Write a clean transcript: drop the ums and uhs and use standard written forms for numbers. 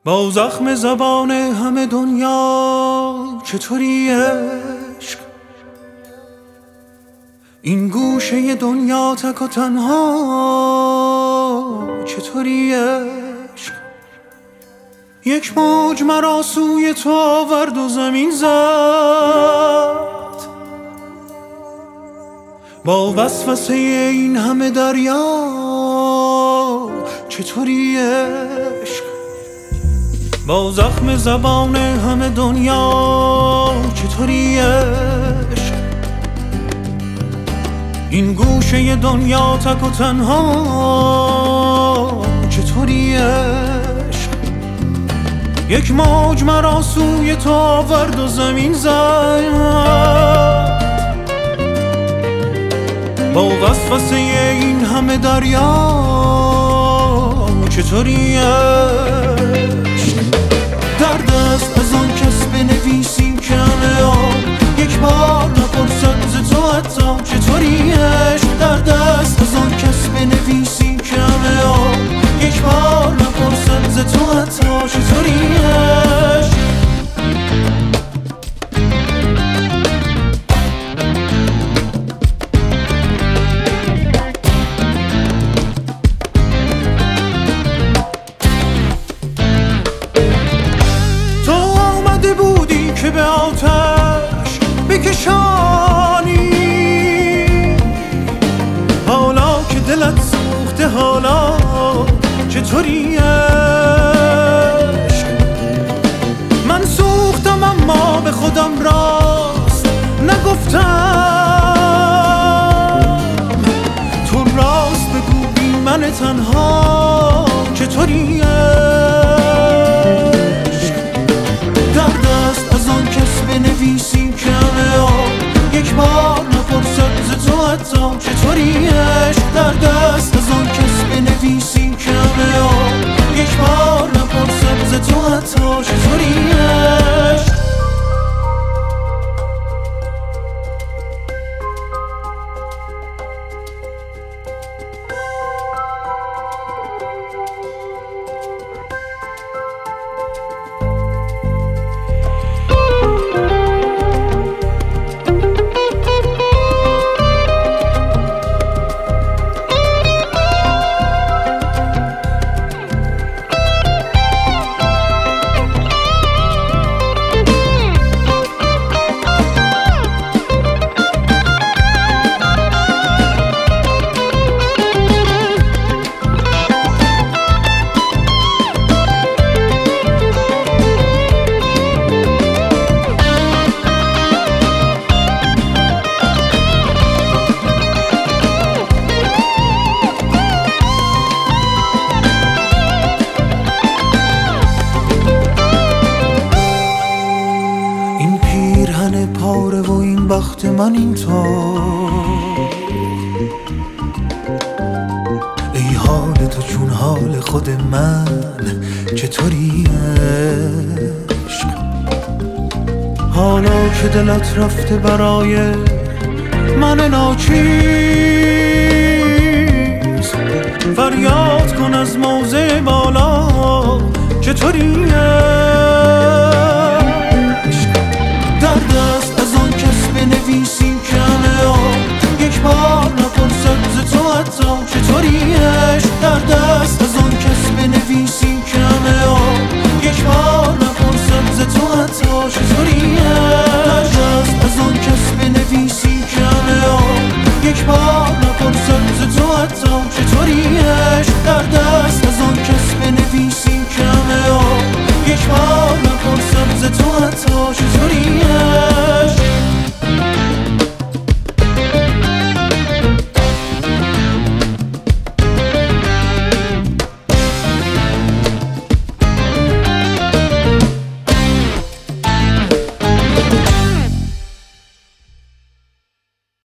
با زخم زبان همه دنیا چطوری عشق؟ این گوشه دنیا تک و تنها چطوری عشق؟ یک موج مرا سوی تو آورد و زمین زد، با وسوسه این همه دریا چطوری عشق؟ با زخم زبان همه دنیا چطوری عشق؟ این گوشه دنیا تک و تنها چطوری عشق؟ یک موج مرا سوی تو آورد و زمین زد، با وسوسه این همه دریا چطوری عشق؟ درد است از آن کس بنویسی که همه آن یک بار نپرسد ز تو حتی چطوری عشق؟ درد است از آن کس بنویسی که همه آن یک بار نپرسد ز تو حتی چطوری عشق؟ که به آتش بکشانی، حالا که دلت سوخته حالا چطوری عشق؟ من سوختم اما به خودم راست نگفتم، تو راست بگو بی من تنها چطوری بنویسی که همه آن یک بار نپرسد ز تو حتی چطوری عشق؟ درد است از آن کس بنویسی که همه آن یک بار نپرسد ز تو حتی چطوری عشق؟ پاره و این بخت من این تا ای حال تو چون حال خود من چطوری عشق؟ حالا که دلت رفته برای من ناچیز، فریاد کن از موضع بالا چطوری عشق؟ درد است از آن کس بنویسی که همه آن یک بار نپرسد ز تو حتی چطوری عشق؟ درد است از آن کس بنویسی که همه آن یک بار نپرسد ز تو حتی چطوری عشق؟ درد است از آن کس بنویسی که همه آن یک بار نپرسد ز تو حتی چطوری عشق؟ درد است از آن کس بنویسی که همه آن یک بار نپرسد ز تو حتی چطوری عشق؟